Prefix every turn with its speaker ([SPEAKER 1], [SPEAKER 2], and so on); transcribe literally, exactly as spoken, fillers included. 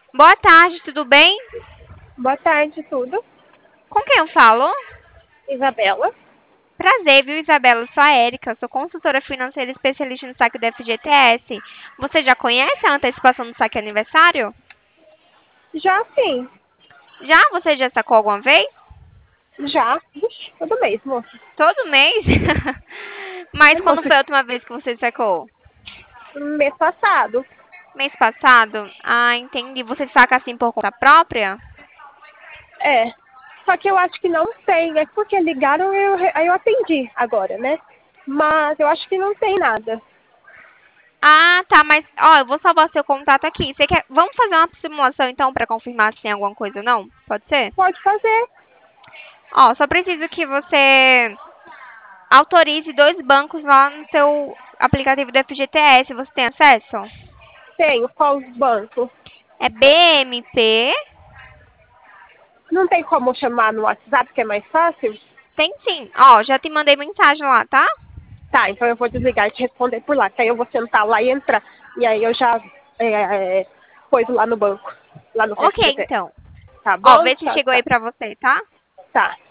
[SPEAKER 1] Boa tarde, tudo bem?
[SPEAKER 2] Boa tarde, tudo.
[SPEAKER 1] Com quem eu falo?
[SPEAKER 2] Isabela.
[SPEAKER 1] Prazer, viu, Isabela? Eu sou a Érica, sou consultora financeira especialista no saque do F G T S. Você já conhece a antecipação do saque aniversário?
[SPEAKER 2] Já sim,
[SPEAKER 1] Já? Você já sacou alguma vez?
[SPEAKER 2] já. Ixi, todo mês, moça.
[SPEAKER 1] Todo mês? Mas
[SPEAKER 2] É,
[SPEAKER 1] quando
[SPEAKER 2] moça,
[SPEAKER 1] foi a última vez que você sacou?
[SPEAKER 2] mês passado.
[SPEAKER 1] Mês passado? Ah, entendi. Você saca assim por conta própria?
[SPEAKER 2] É. Só que eu acho que não tem. É porque ligaram eu, aí eu atendi agora, né? Mas eu acho que não tem nada.
[SPEAKER 1] Ah, tá, mas ó, eu vou salvar seu contato aqui. Você quer? Vamos fazer uma simulação então pra confirmar se tem alguma coisa ou não? Pode ser?
[SPEAKER 2] Pode fazer.
[SPEAKER 1] Ó, só preciso que você autorize dois bancos lá no seu aplicativo do F G T S. Você tem acesso?
[SPEAKER 2] Tenho. Qual os bancos?
[SPEAKER 1] É B M P?
[SPEAKER 2] Não tem como chamar no WhatsApp, que é mais fácil?
[SPEAKER 1] Tem sim. Ó, já te mandei mensagem lá, tá?
[SPEAKER 2] Tá, então eu vou desligar e te responder por lá. Que aí eu vou sentar lá e entrar. E aí eu já é, é, pôs lá no banco. Lá no
[SPEAKER 1] Ok,
[SPEAKER 2] F G T.
[SPEAKER 1] então.
[SPEAKER 2] Tá
[SPEAKER 1] Ó,
[SPEAKER 2] bom?
[SPEAKER 1] vê se
[SPEAKER 2] Tá,
[SPEAKER 1] chegou aí
[SPEAKER 2] tá.
[SPEAKER 1] pra você, tá?
[SPEAKER 2] Tá.